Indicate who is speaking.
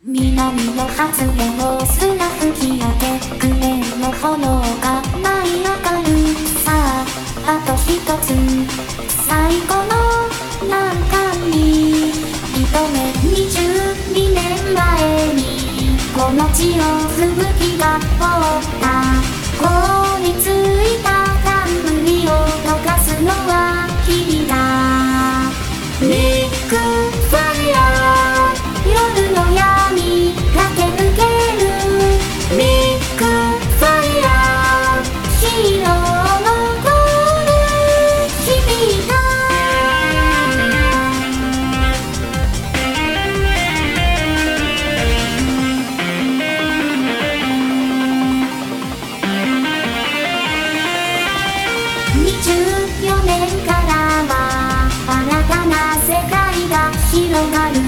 Speaker 1: 南の発電をすら吹き上げ、グレーの炎が舞い上がる。さあ、あと一つ、最後の難関に挑め。22年前にこの地を吹雪が覆った。凍りついた冠を溶かすのは君だ。ビッグファイヤー、夜の闇駆け抜ける。ビッグファイヤー、ヒーローのゴール響いた。24年からは新たな世界が広がる。